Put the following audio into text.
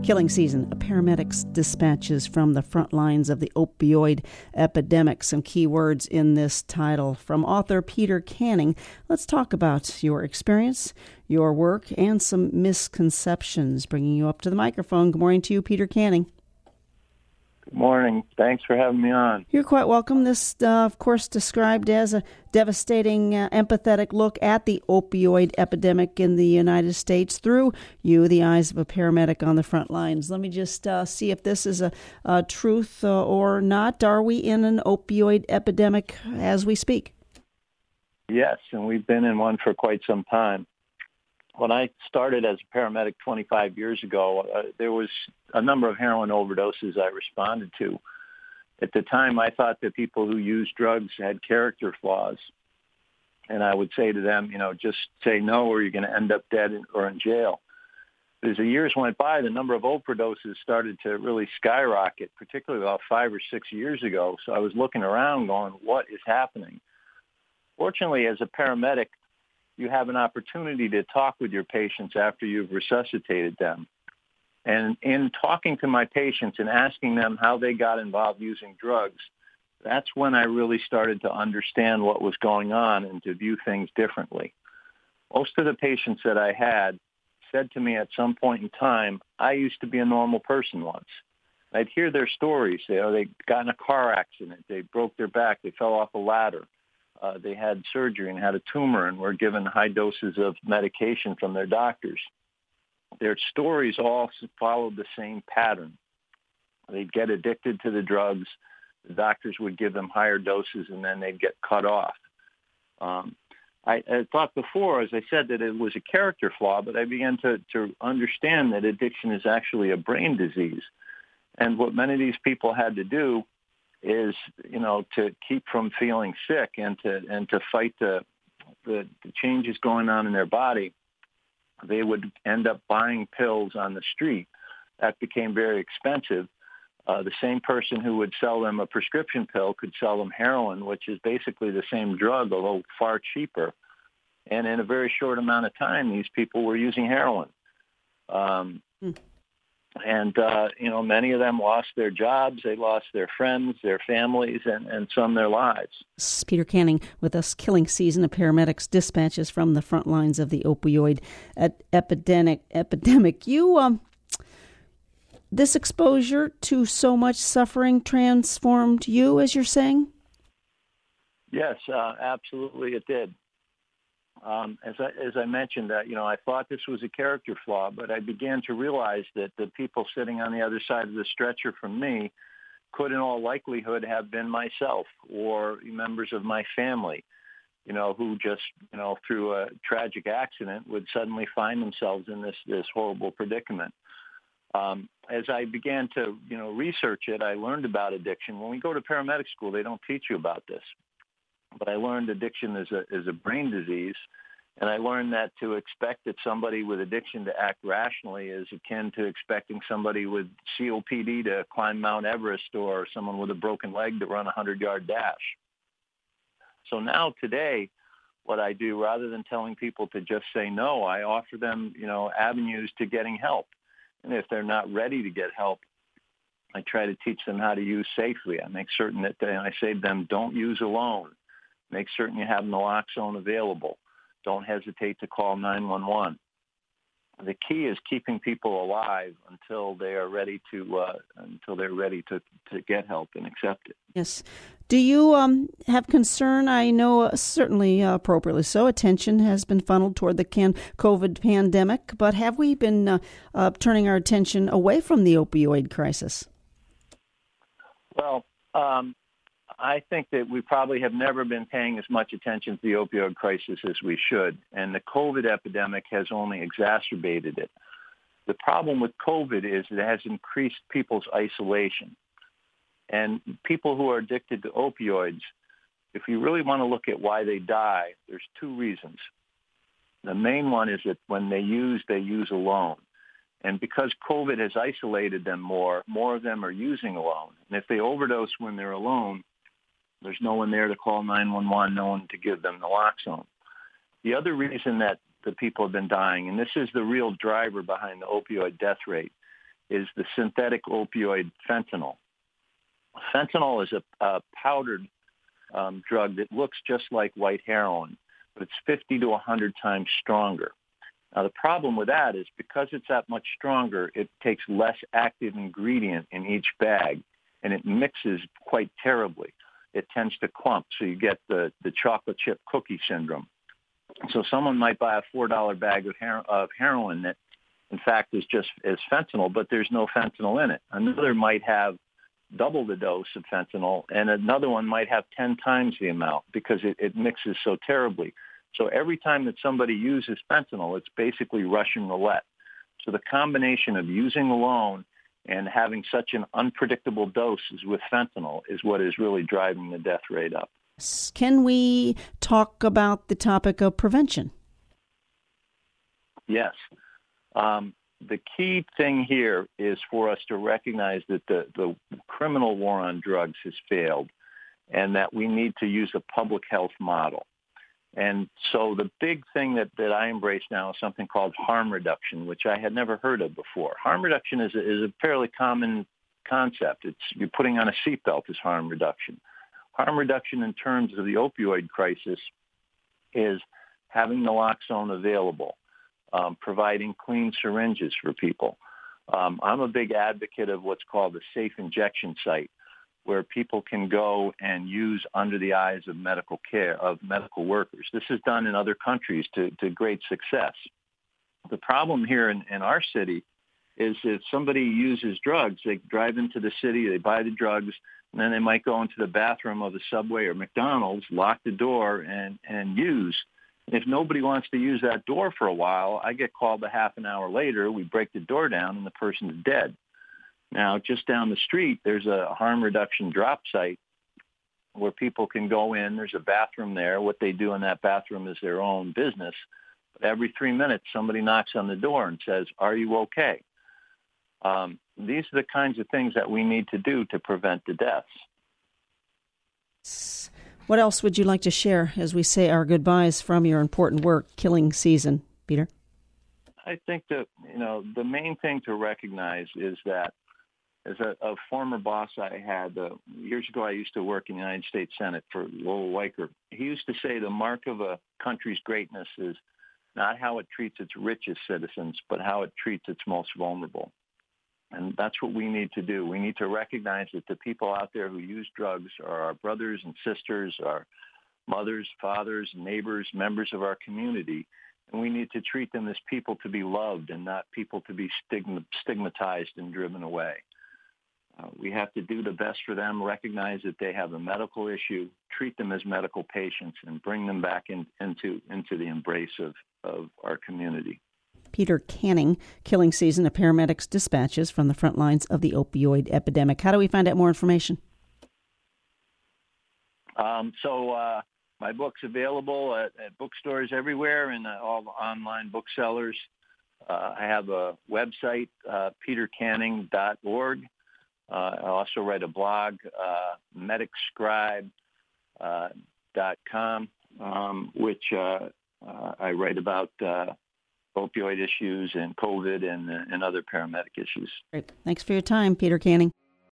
Killing Season, paramedics' dispatches from the front lines of the opioid epidemic. Some key words in this title. From author Peter Canning, let's talk about your experience, your work, and some misconceptions. Bringing you up to the microphone. Good morning to you, Peter Canning. Good morning. Thanks for having me on. You're quite welcome. This, of course, described as a devastating, empathetic look at the opioid epidemic in the United States through you, the eyes of a paramedic on the front lines. Let me just see if this is a truth or not. Are we in an opioid epidemic as we speak? Yes, and we've been in one for quite some time. When I started as a paramedic 25 years ago, there was a number of heroin overdoses I responded to. At the time, I thought that people who used drugs had character flaws. And I would say to them, just say no or you're going to end up dead or in jail. As the years went by, the number of overdoses started to really skyrocket, particularly about 5 or 6 years ago. So I was looking around going, what is happening? Fortunately, as a paramedic, you have an opportunity to talk with your patients after you've resuscitated them. And in talking to my patients and asking them how they got involved using drugs, that's when I really started to understand what was going on and to view things differently. Most of the patients that I had said to me at some point in time, I used to be a normal person once. I'd hear their stories. They got in a car accident. They broke their back. They fell off a ladder. They had surgery and had a tumor and were given high doses of medication from their doctors. Their stories all followed the same pattern. They'd get addicted to the drugs. The doctors would give them higher doses, and then they'd get cut off. I thought before, as I said, that it was a character flaw, but I began to understand that addiction is actually a brain disease. And what many of these people had to do is, to keep from feeling sick and to fight the changes going on in their body, they would end up buying pills on the street. That became very expensive. The same person who would sell them a prescription pill could sell them heroin, which is basically the same drug, although far cheaper. And in a very short amount of time, these people were using heroin. And, many of them lost their jobs, they lost their friends, their families, and some their lives. This is Peter Canning with us. Killing Season, a paramedics' dispatches from the front lines of the opioid epidemic. You, this exposure to so much suffering transformed you, as you're saying? Yes, absolutely it did. As I mentioned, I thought this was a character flaw, but I began to realize that the people sitting on the other side of the stretcher from me could in all likelihood have been myself or members of my family, who just, through a tragic accident would suddenly find themselves in this horrible predicament. As I began to, research it, I learned about addiction. When we go to paramedic school, they don't teach you about this. But I learned addiction is a brain disease, and I learned that to expect that somebody with addiction to act rationally is akin to expecting somebody with COPD to climb Mount Everest or someone with a broken leg to run a 100-yard dash. So now today, what I do, rather than telling people to just say no, I offer them, avenues to getting help. And if they're not ready to get help, I try to teach them how to use safely. I make certain that I say to them, don't use alone. Make certain you have naloxone available. Don't hesitate to call 911. The key is keeping people alive until they are ready to get help and accept it. Yes. Do you have concern? I know certainly appropriately so. Attention has been funneled toward the COVID pandemic, but have we been turning our attention away from the opioid crisis? Well, I think that we probably have never been paying as much attention to the opioid crisis as we should, and the COVID epidemic has only exacerbated it. The problem with COVID is it has increased people's isolation. And people who are addicted to opioids, if you really want to look at why they die, there's two reasons. The main one is that when they use alone. And because COVID has isolated them more of them are using alone. And if they overdose when they're alone, there's no one there to call 911, no one to give them naloxone. The other reason that the people have been dying, and this is the real driver behind the opioid death rate, is the synthetic opioid fentanyl. Fentanyl is a powdered drug that looks just like white heroin, but it's 50 to 100 times stronger. Now, the problem with that is because it's that much stronger, it takes less active ingredient in each bag, and it mixes quite terribly. It tends to clump, so you get the chocolate chip cookie syndrome. So someone might buy a $4 bag of heroin that, in fact, is just as fentanyl, but there's no fentanyl in it. Another might have double the dose of fentanyl, and another one might have 10 times the amount because it mixes so terribly. So every time that somebody uses fentanyl, it's basically Russian roulette. So the combination of using alone and having such an unpredictable dose with fentanyl is what is really driving the death rate up. Can we talk about the topic of prevention? Yes. The key thing here is for us to recognize that the criminal war on drugs has failed and that we need to use a public health model. And so the big thing that I embrace now is something called harm reduction, which I had never heard of before. Harm reduction is a fairly common concept. It's you're putting on a seatbelt is harm reduction. Harm reduction in terms of the opioid crisis is having naloxone available, providing clean syringes for people. I'm a big advocate of what's called a safe injection site, where people can go and use under the eyes of medical workers. This is done in other countries to great success. The problem here in our city is if somebody uses drugs, they drive into the city, they buy the drugs, and then they might go into the bathroom of the Subway or McDonald's, lock the door, and use. And if nobody wants to use that door for a while, I get called a half an hour later, we break the door down, and the person's dead. Now, just down the street, there's a harm reduction drop site where people can go in. There's a bathroom there. What they do in that bathroom is their own business. But every 3 minutes, somebody knocks on the door and says, "Are you okay?" These are the kinds of things that we need to do to prevent the deaths. What else would you like to share as we say our goodbyes from your important work, Killing Season, Peter? I think that, the main thing to recognize is that as a former boss I had, years ago I used to work in the United States Senate for Lowell Weicker. He used to say the mark of a country's greatness is not how it treats its richest citizens, but how it treats its most vulnerable. And that's what we need to do. We need to recognize that the people out there who use drugs are our brothers and sisters, our mothers, fathers, neighbors, members of our community. And we need to treat them as people to be loved and not people to be stigmatized and driven away. We have to do the best for them, recognize that they have a medical issue, treat them as medical patients, and bring them back into the embrace of our community. Peter Canning, Killing Season, a paramedic's dispatches from the front lines of the opioid epidemic. How do we find out more information? My book's available at bookstores everywhere and all online booksellers. I have a website, petercanning.org. I also write a blog, medicscribe.com, which I write about opioid issues and COVID and other paramedic issues. Great. Thanks for your time, Peter Canning.